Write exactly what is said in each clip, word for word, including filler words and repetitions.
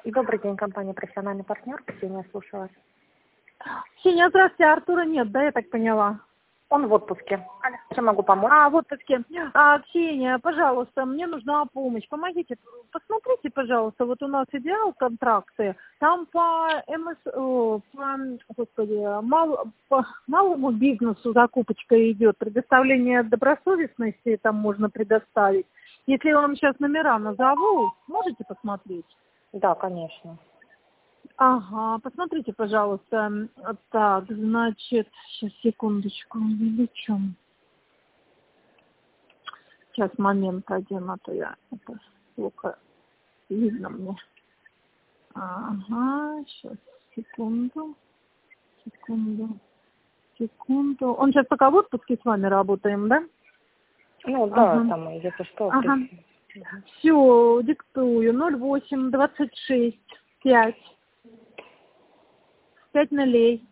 Добрый день, компания «Профессиональный партнер». Ксения, слушаю вас. Ксения, здравствуйте, Артура нет, да, я так поняла? Он в отпуске. Чем могу помочь? А, в отпуске. А, Ксения, пожалуйста, мне нужна помощь. Помогите, посмотрите, пожалуйста, вот у нас идеал контракты, там по МС, о, по, господи, мал, по малому бизнесу закупочка идет, предоставление добросовестности там можно предоставить. Если я вам сейчас номера назову, можете посмотреть? Да, конечно. Ага, посмотрите, пожалуйста. Так, значит, сейчас, секундочку, увеличу. Сейчас, момент один, а то я, это плохо видно мне. Ага, сейчас, секунду, секунду, секунду. Он сейчас пока в отпуске с вами работаем, да? Ну, да, ага. там, если что. Ага. Угу. Все, диктую. ноль восемь двадцать шесть пять. Пять нулей.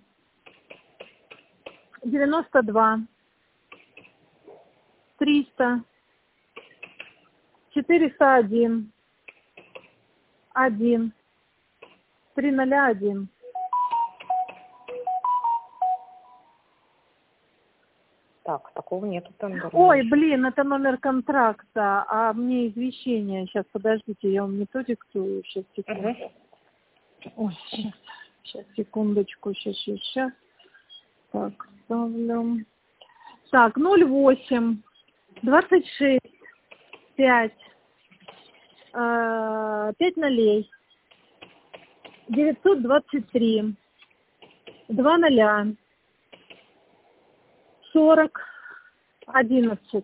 девяносто два. Триста. Четыреста один. Один. Три ноля один. Так, такого нету там. Ой, блин, это номер контракта, а мне извещение. Сейчас, подождите, я вам не то диктую. Сейчас, секунду. Угу. Ой, сейчас, сейчас, секундочку, сейчас, сейчас, сейчас. Так, ставлю. Так, ноль восемь двадцать шесть пять. Пять нолей. Девятьсот двадцать три. Два ноля. Сорок. Одиннадцать.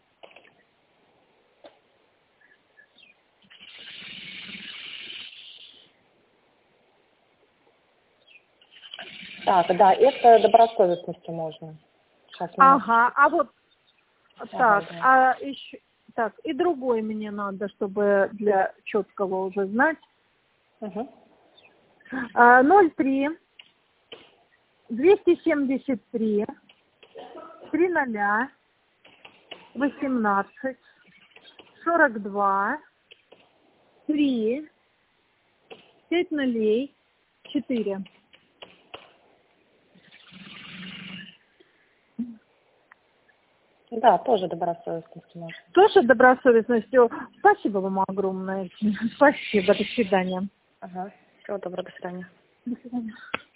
Так, да, это добросовестности можно. Сейчас ага, а вот ага, так, да. а еще так, и другой мне надо, чтобы для четкого уже знать. Угу. ноль три двести семьдесят три три ноля восемнадцать сорок два три пять нулей четыре. Да, тоже добросовестности можно. Тоже добросовестностью. Спасибо вам огромное. Спасибо. До свидания. Ага. Всего доброго, до свидания. До свидания.